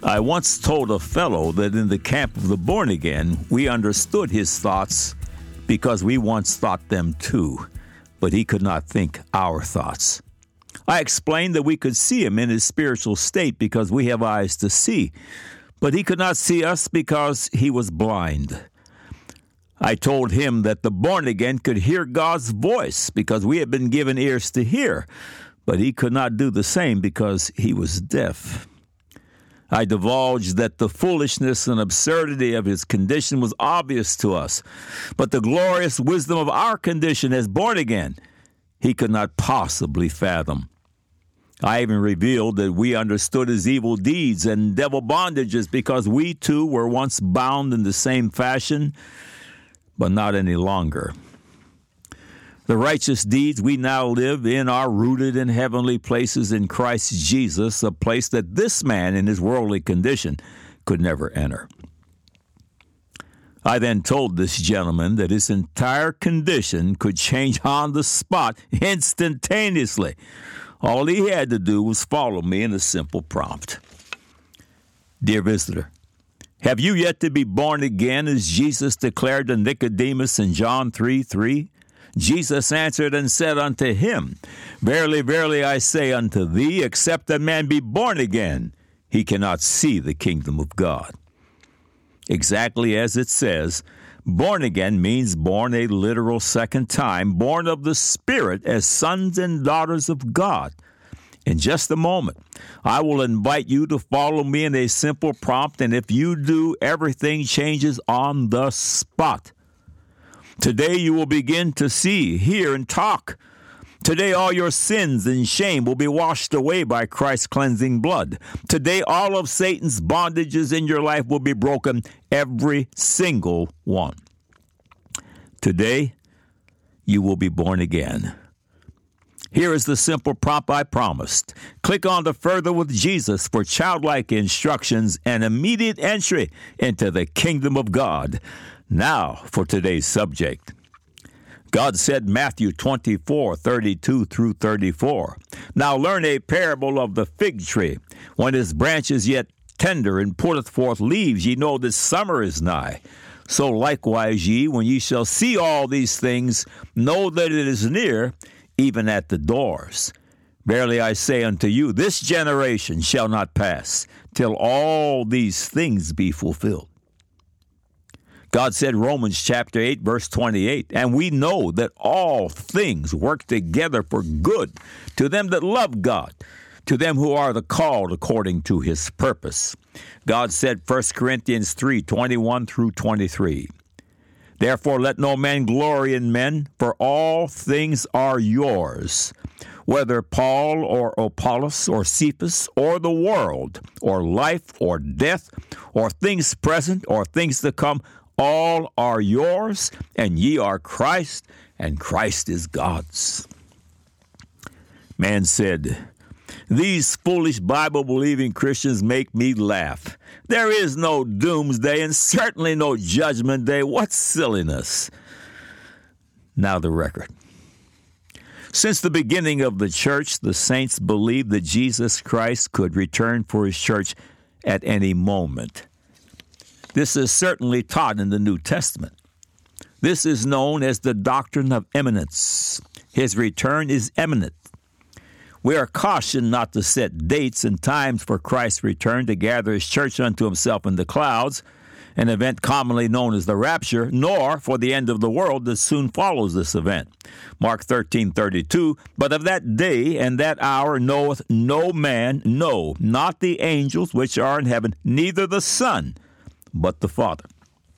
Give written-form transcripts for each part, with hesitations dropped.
I once told a fellow that in the camp of the born again, we understood his thoughts because we once thought them too, but he could not think our thoughts. I explained that we could see him in his spiritual state because we have eyes to see, but he could not see us because he was blind. I told him that the born again could hear God's voice because we had been given ears to hear, but he could not do the same because he was deaf. I divulged that the foolishness and absurdity of his condition was obvious to us, but the glorious wisdom of our condition as born again, he could not possibly fathom. I even revealed that we understood his evil deeds and devil bondages because we too were once bound in the same fashion, but not any longer. The righteous deeds we now live in are rooted in heavenly places in Christ Jesus, a place that this man in his worldly condition could never enter. I then told this gentleman that his entire condition could change on the spot instantaneously. All he had to do was follow me in a simple prompt. Dear visitor, have you yet to be born again, as Jesus declared to Nicodemus in John 3:3? Jesus answered and said unto him, Verily, verily, I say unto thee, except a man be born again, he cannot see the kingdom of God. Exactly as it says, born again means born a literal second time, born of the Spirit as sons and daughters of God. In just a moment, I will invite you to follow me in a simple prompt, and if you do, everything changes on the spot. Today you will begin to see, hear, and talk. Today all your sins and shame will be washed away by Christ's cleansing blood. Today all of Satan's bondages in your life will be broken, every single one. Today you will be born again. Here is the simple prompt I promised. Click on the Further with Jesus for childlike instructions and immediate entry into the kingdom of God. Now for today's subject. God said, Matthew 24:32 through 34. Now learn a parable of the fig tree. When his branch is yet tender and putteth forth leaves, ye know that summer is nigh. So likewise ye, when ye shall see all these things, know that it is near, even at the doors. Verily I say unto you, this generation shall not pass, till all these things be fulfilled. God said, Romans chapter 8, verse 28, and we know that all things work together for good to them that love God, to them who are the called according to his purpose. God said, 1 Corinthians 3, 21 through 23. Therefore let no man glory in men, for all things are yours, whether Paul or Apollos or Cephas or the world, or life or death, or things present or things to come, all are yours, and ye are Christ, and Christ is God's. Man said, these foolish Bible-believing Christians make me laugh. There is no doomsday and certainly no judgment day. What silliness. Now the record. Since the beginning of the church, the saints believed that Jesus Christ could return for his church at any moment. This is certainly taught in the New Testament. This is known as the doctrine of imminence. His return is imminent. We are cautioned not to set dates and times for Christ's return to gather his church unto himself in the clouds, an event commonly known as the rapture, nor for the end of the world that soon follows this event. Mark 13:32, but of that day and that hour knoweth no man, no, not the angels which are in heaven, neither the Son, but the Father.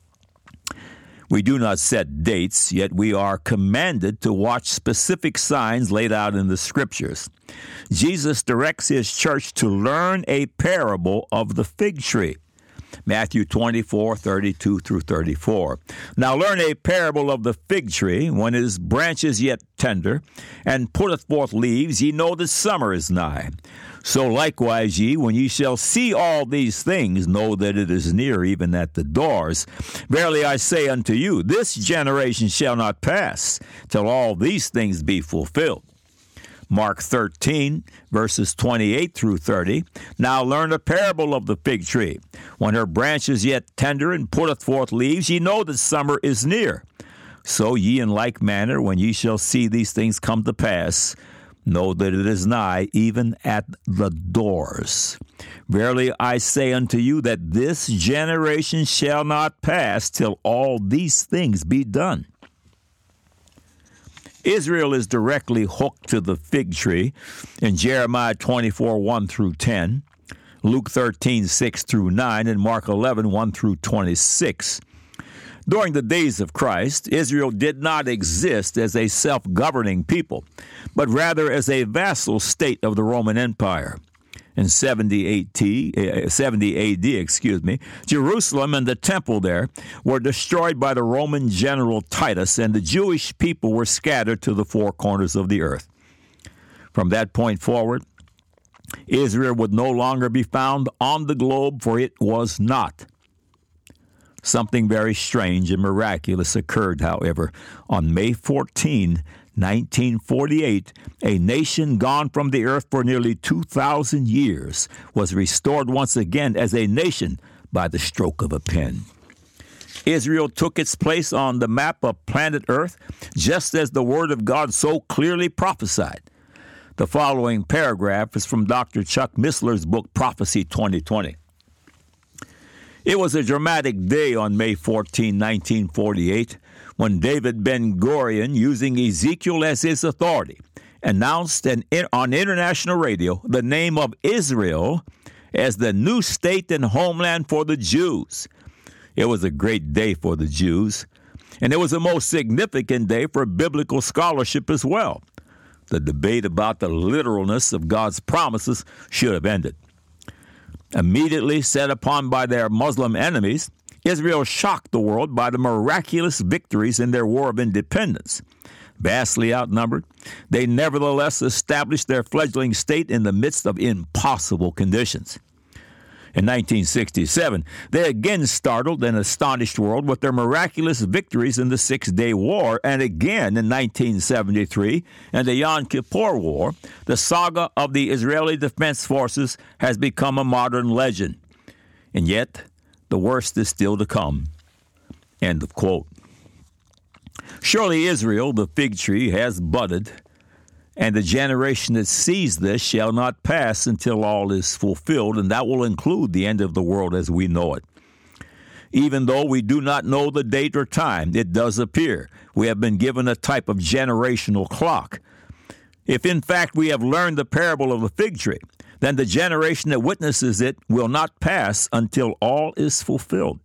We do not set dates, yet we are commanded to watch specific signs laid out in the Scriptures. Jesus directs his church to learn a parable of the fig tree. Matthew 24:32 through 34. Now learn a parable of the fig tree. When his branch is yet tender, and putteth forth leaves, ye know that summer is nigh. So likewise ye, when ye shall see all these things, know that it is near, even at the doors. Verily I say unto you, this generation shall not pass, till all these things be fulfilled. Mark 13, verses 28 through 30. Now learn a parable of the fig tree. When her branch is yet tender and putteth forth leaves, ye know that summer is near. So ye in like manner, when ye shall see these things come to pass, know that it is nigh, even at the doors. Verily I say unto you that this generation shall not pass till all these things be done. Israel is directly hooked to the fig tree in Jeremiah 24, 1 through 10, Luke 13, 6 through 9, and Mark 11, 1 through 26. During the days of Christ, Israel did not exist as a self-governing people, but rather as a vassal state of the Roman Empire. In 70 AD, Jerusalem and the temple there were destroyed by the Roman general Titus, and the Jewish people were scattered to the four corners of the earth. From that point forward, Israel would no longer be found on the globe, for it was not. Something very strange and miraculous occurred, however, on May 14, 1948, a nation gone from the earth for nearly 2,000 years was restored once again as a nation by the stroke of a pen. Israel took its place on the map of planet Earth, just as the Word of God so clearly prophesied. The following paragraph is from Dr. Chuck Missler's book, Prophecy 2020. It was a dramatic day on May 14, 1948, when David Ben-Gurion, using Ezekiel as his authority, announced on international radio the name of Israel as the new state and homeland for the Jews. It was a great day for the Jews, and it was a most significant day for biblical scholarship as well. The debate about the literalness of God's promises should have ended. Immediately set upon by their Muslim enemies, Israel shocked the world by the miraculous victories in their war of independence. Vastly outnumbered, they nevertheless established their fledgling state in the midst of impossible conditions. In 1967, they again startled and astonished the world with their miraculous victories in the Six-Day War, and again in 1973 in the Yom Kippur War. The saga of the Israeli Defense Forces has become a modern legend. And yet, the worst is still to come. End of quote. Surely Israel, the fig tree, has budded, and the generation that sees this shall not pass until all is fulfilled, and that will include the end of the world as we know it. Even though we do not know the date or time, it does appear we have been given a type of generational clock. If in fact we have learned the parable of the fig tree, then the generation that witnesses it will not pass until all is fulfilled.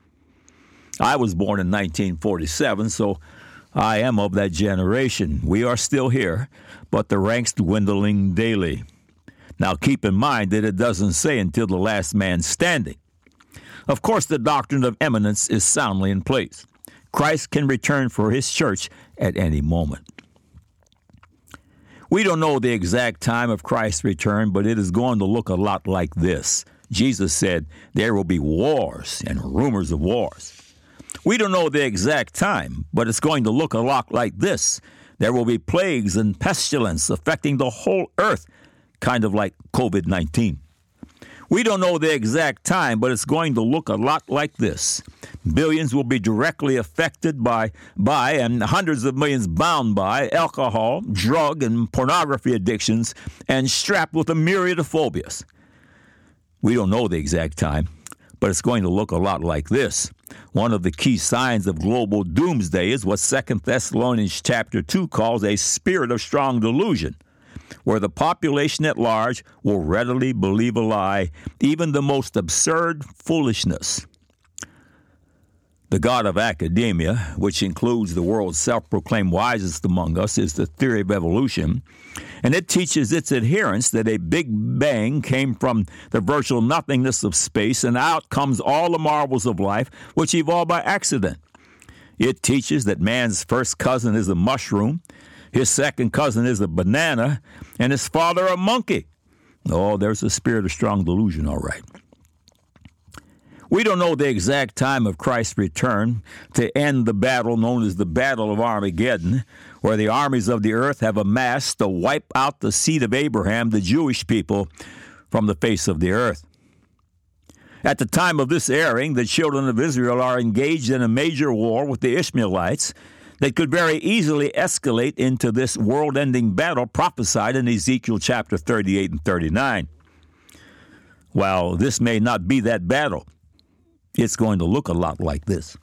I was born in 1947, so I am of that generation. We are still here, but the ranks dwindling daily. Now keep in mind that it doesn't say until the last man standing. Of course, the doctrine of imminence is soundly in place. Christ can return for his church at any moment. We don't know the exact time of Christ's return, but it is going to look a lot like this. Jesus said there will be wars and rumors of wars. We don't know the exact time, but it's going to look a lot like this. There will be plagues and pestilence affecting the whole earth, kind of like COVID-19. We don't know the exact time, but it's going to look a lot like this. Billions will be directly affected by and hundreds of millions bound by alcohol, drug, and pornography addictions and strapped with a myriad of phobias. We don't know the exact time, but it's going to look a lot like this. One of the key signs of global doomsday is what 2 Thessalonians chapter 2 calls a spirit of strong delusion, where the population at large will readily believe a lie, even the most absurd foolishness. The God of academia, which includes the world's self-proclaimed wisest among us, is the theory of evolution, and it teaches its adherents that a big bang came from the virtual nothingness of space, and out comes all the marvels of life, which evolved by accident. It teaches that man's first cousin is a mushroom, his second cousin is a banana, and his father a monkey. Oh, there's a spirit of strong delusion, all right. We don't know the exact time of Christ's return to end the battle known as the Battle of Armageddon, where the armies of the earth have amassed to wipe out the seed of Abraham, the Jewish people, from the face of the earth. At the time of this airing, the children of Israel are engaged in a major war with the Ishmaelites that could very easily escalate into this world-ending battle prophesied in Ezekiel chapter 38 and 39. While this may not be that battle, it's going to look a lot like this.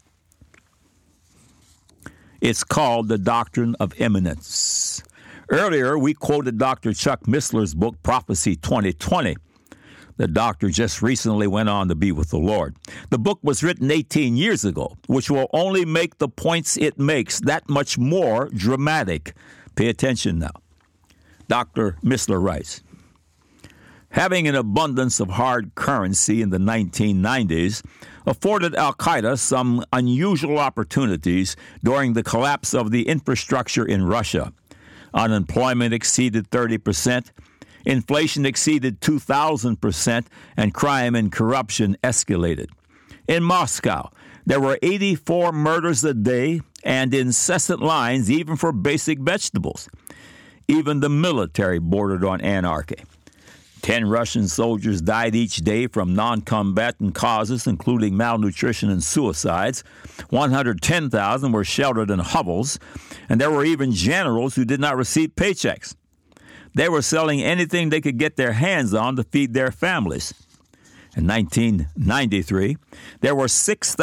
It's called the doctrine of imminence. Earlier, we quoted Dr. Chuck Missler's book, Prophecy 2020. The doctor just recently went on to be with the Lord. The book was written 18 years ago, which will only make the points it makes that much more dramatic. Pay attention now. Dr. Missler writes, having an abundance of hard currency in the 1990s afforded al-Qaeda some unusual opportunities during the collapse of the infrastructure in Russia. Unemployment exceeded 30%, inflation exceeded 2,000%, and crime and corruption escalated. In Moscow, there were 84 murders a day and incessant lines even for basic vegetables. Even the military bordered on anarchy. 10 Russian soldiers died each day from non-combatant causes, including malnutrition and suicides. 110,000 were sheltered in hovels, and there were even generals who did not receive paychecks. They were selling anything they could get their hands on to feed their families. In 1993, there were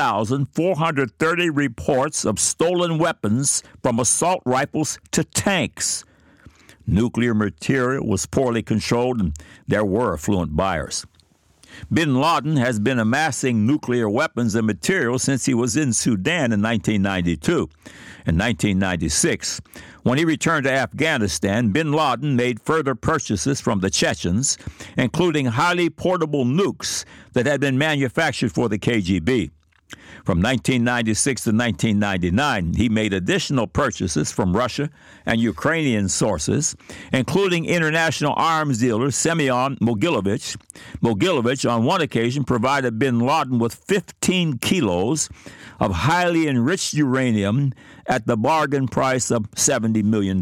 6,430 reports of stolen weapons from assault rifles to tanks. Nuclear material was poorly controlled, and there were affluent buyers. Bin Laden has been amassing nuclear weapons and material since he was in Sudan in 1992. In 1996, when he returned to Afghanistan, Bin Laden made further purchases from the Chechens, including highly portable nukes that had been manufactured for the KGB. From 1996 to 1999, he made additional purchases from Russia and Ukrainian sources, including international arms dealer Semyon Mogilevich. Mogilevich, on one occasion, provided bin Laden with 15 kilos of highly enriched uranium at the bargain price of $70 million.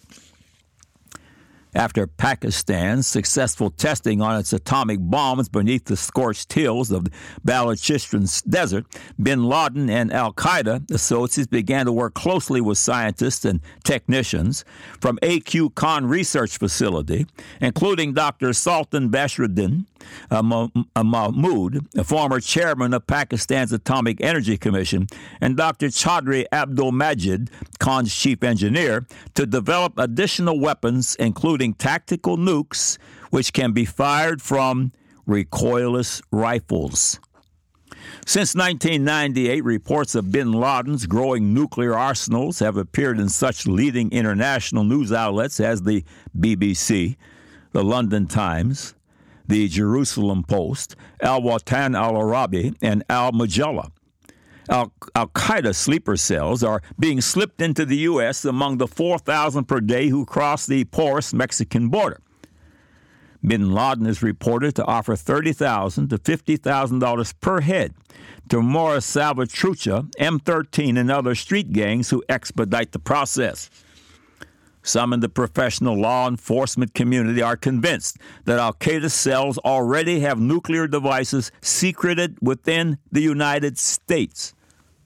After Pakistan's successful testing on its atomic bombs beneath the scorched hills of the Balochistan desert, bin Laden and al-Qaeda associates began to work closely with scientists and technicians from AQ Khan Research Facility, including Dr. Sultan Bashruddin Mahmood, a former chairman of Pakistan's Atomic Energy Commission, and Dr. Chaudhry Abdul Majid, Khan's chief engineer, to develop additional weapons, including tactical nukes, which can be fired from recoilless rifles. Since 1998, reports of bin Laden's growing nuclear arsenals have appeared in such leading international news outlets as the BBC, the London Times, the Jerusalem Post, Al-Watan Al-Arabi, and Al-Majalla. Al-Qaeda sleeper cells are being slipped into the U.S. among the 4,000 per day who cross the porous Mexican border. Bin Laden is reported to offer $30,000 to $50,000 per head to Morris Salvatrucha, M13, and other street gangs who expedite the process. Some in the professional law enforcement community are convinced that al-Qaeda cells already have nuclear devices secreted within the United States.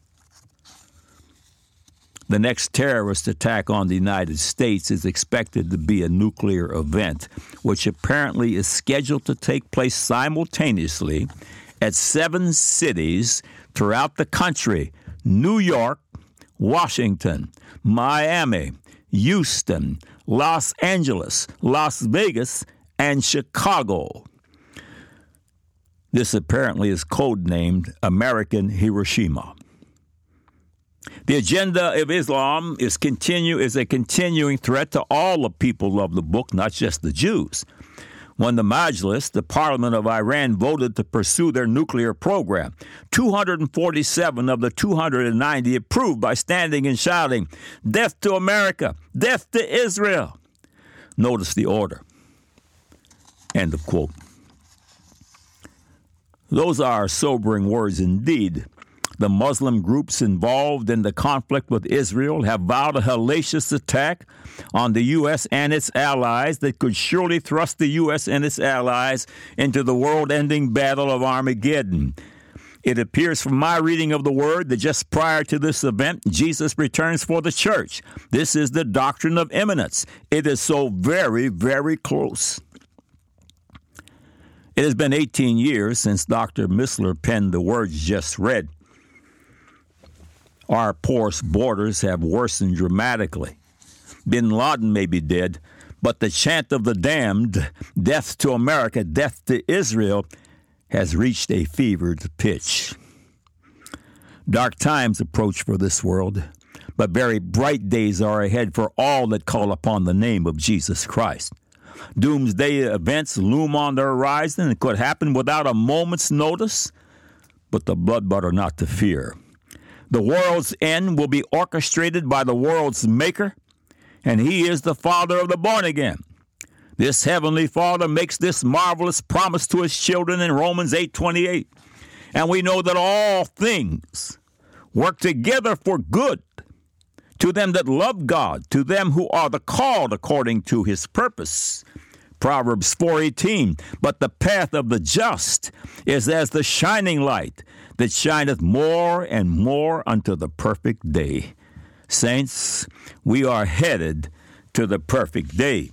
The next terrorist attack on the United States is expected to be a nuclear event, which apparently is scheduled to take place simultaneously at 7 cities throughout the country: New York, Washington, Miami, Houston, Los Angeles, Las Vegas, and Chicago. This apparently is codenamed American Hiroshima. The agenda of Islam is a continuing threat to all the people of the book, not just the Jews. When the Majlis, the parliament of Iran, voted to pursue their nuclear program, 247 of the 290 approved by standing and shouting, "Death to America! Death to Israel!" Notice the order. End of quote. Those are sobering words indeed. The Muslim groups involved in the conflict with Israel have vowed a hellacious attack on the U.S. and its allies that could surely thrust the U.S. and its allies into the world-ending battle of Armageddon. It appears from my reading of the Word that just prior to this event, Jesus returns for the church. This is the doctrine of imminence. It is so very, very close. It has been 18 years since Dr. Missler penned the words just read. Our porous borders have worsened dramatically. Bin Laden may be dead, but the chant of the damned, death to America, death to Israel, has reached a fevered pitch. Dark times approach for this world, but very bright days are ahead for all that call upon the name of Jesus Christ. Doomsday events loom on the horizon and could happen without a moment's notice, but the bloodbath are not to fear. The world's end will be orchestrated by the world's maker, and he is the Father of the born-again. This heavenly Father makes this marvelous promise to his children in Romans 8:28. And we know that all things work together for good to them that love God, to them who are the called according to his purpose. Proverbs 4:18, but the path of the just is as the shining light that shineth more and more unto the perfect day. Saints, we are headed to the perfect day.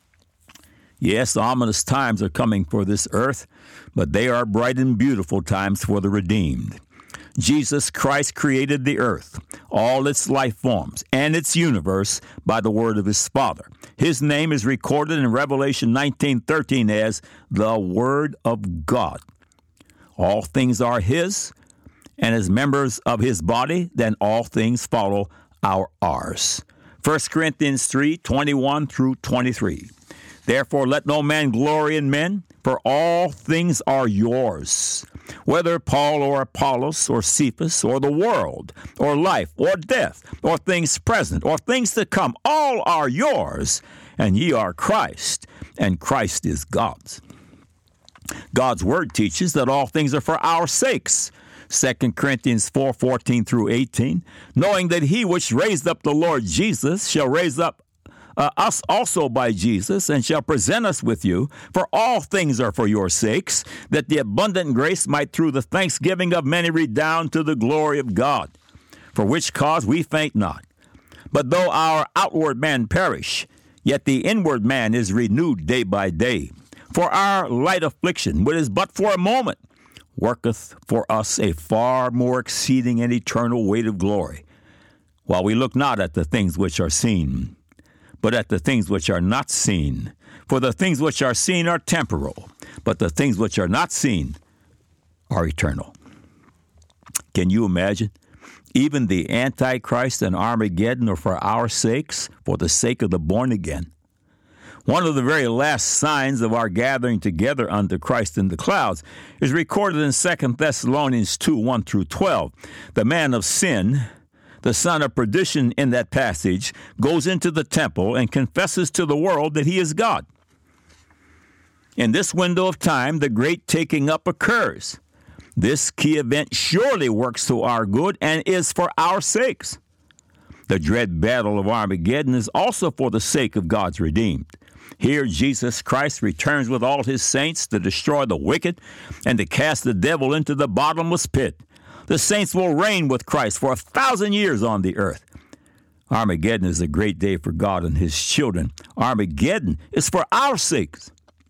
Yes, ominous times are coming for this earth, but they are bright and beautiful times for the redeemed. Jesus Christ created the earth, all its life forms, and its universe by the word of his Father. His name is recorded in Revelation 19:13 as the Word of God. All things are his, and as members of his body, then all things follow ours. 1 Corinthians 3:21 through 23. Therefore let no man glory in men, for all things are yours. Whether Paul or Apollos or Cephas or the world or life or death or things present or things to come, all are yours, and ye are Christ, and Christ is God's. God's word teaches that all things are for our sakes. 2 Corinthians 4:14 through 18, knowing that he which raised up the Lord Jesus shall raise up us also by Jesus, and shall present us with you. For all things are for your sakes, that the abundant grace might through the thanksgiving of many redound to the glory of God. For which cause we faint not. But though our outward man perish, yet the inward man is renewed day by day. For our light affliction, which is but for a moment, worketh for us a far more exceeding and eternal weight of glory, while we look not at the things which are seen, but at the things which are not seen. For the things which are seen are temporal, but the things which are not seen are eternal. Can you imagine? Even the Antichrist and Armageddon are for our sakes, for the sake of the born again. One of the very last signs of our gathering together unto Christ in the clouds is recorded in 2 Thessalonians 2:1 through 12. The man of sin, the son of perdition in that passage, goes into the temple and confesses to the world that he is God. In this window of time, the great taking up occurs. This key event surely works to our good and is for our sakes. The dread battle of Armageddon is also for the sake of God's redeemed. Here Jesus Christ returns with all his saints to destroy the wicked and to cast the devil into the bottomless pit. The saints will reign with Christ for 1,000 years on the earth. Armageddon is a great day for God and his children. Armageddon is for our sakes.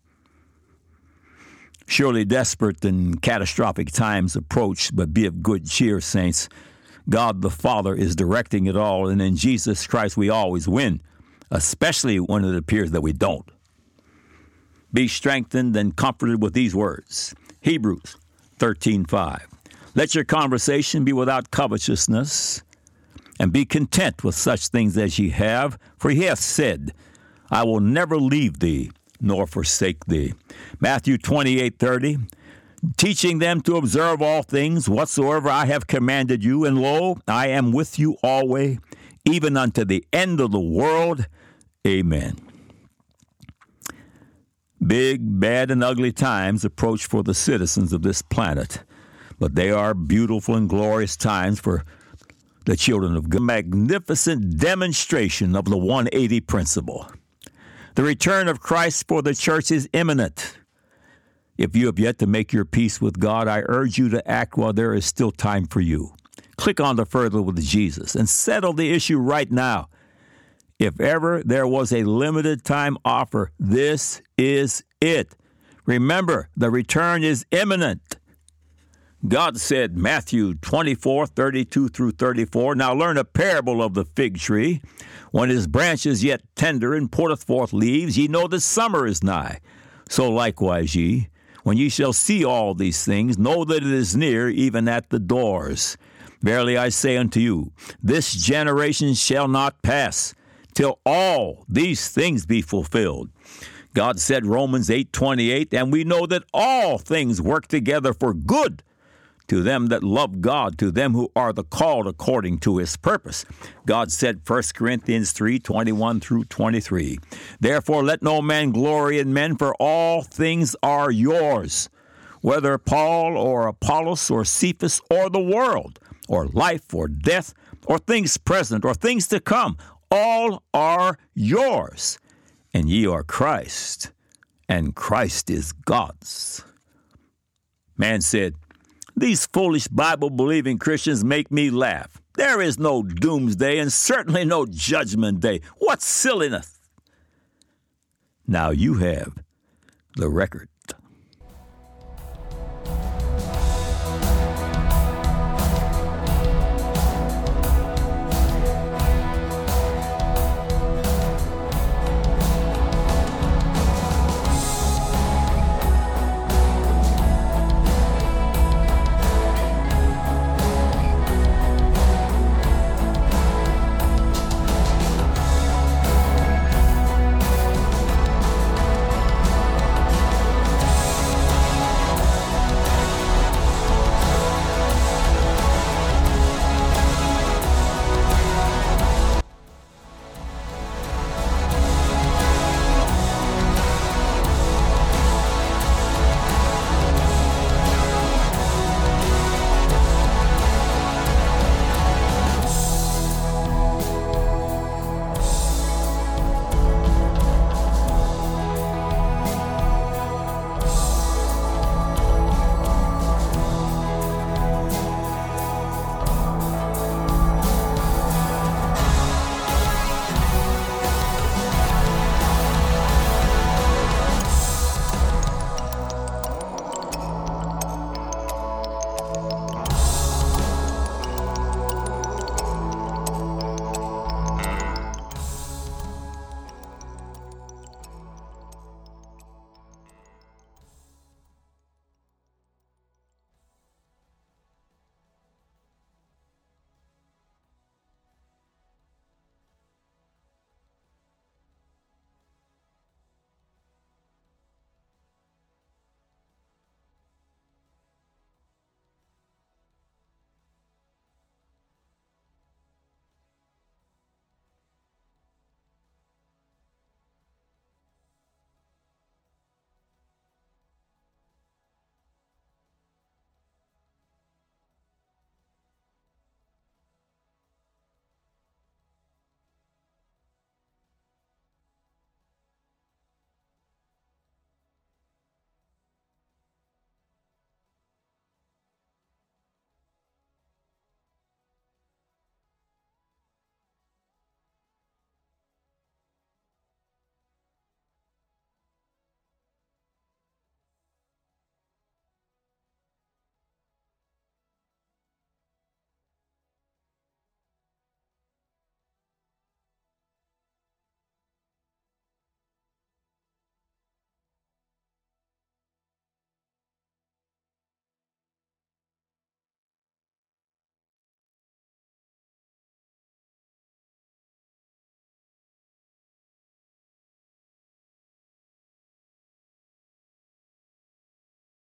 Surely desperate and catastrophic times approach, but be of good cheer, saints. God the Father is directing it all, and in Jesus Christ we always win, especially when it appears that we don't. Be strengthened and comforted with these words. Hebrews 13:5. Let your conversation be without covetousness, and be content with such things as ye have, for he hath said, I will never leave thee nor forsake thee. Matthew 28:30, teaching them to observe all things whatsoever I have commanded you, and lo, I am with you always, even unto the end of the world. Amen. Big, bad, and ugly times approach for the citizens of this planet, but they are beautiful and glorious times for the children of God. A magnificent demonstration of the 180 principle. The return of Christ for the church is imminent. If you have yet to make your peace with God, I urge you to act while there is still time for you. Click on the Further with Jesus and settle the issue right now. If ever there was a limited time offer, this is it. Remember, the return is imminent. God said, Matthew 24:32-34, now learn a parable of the fig tree. When his branch is yet tender and putteth forth leaves, ye know that summer is nigh. So likewise ye, when ye shall see all these things, know that it is near, even at the doors. Verily I say unto you, this generation shall not pass till all these things be fulfilled. God said, Romans 8:28, and we know that all things work together for good to them that love God, to them who are the called according to his purpose. God said, 1 Corinthians 3:21-23, therefore let no man glory in men, for all things are yours, whether Paul or Apollos or Cephas or the world, or life or death, or things present or things to come, all are yours, and ye are Christ, and Christ is God's. Man said, these foolish Bible-believing Christians make me laugh. There is no doomsday and certainly no judgment day. What silliness! Now you have the record.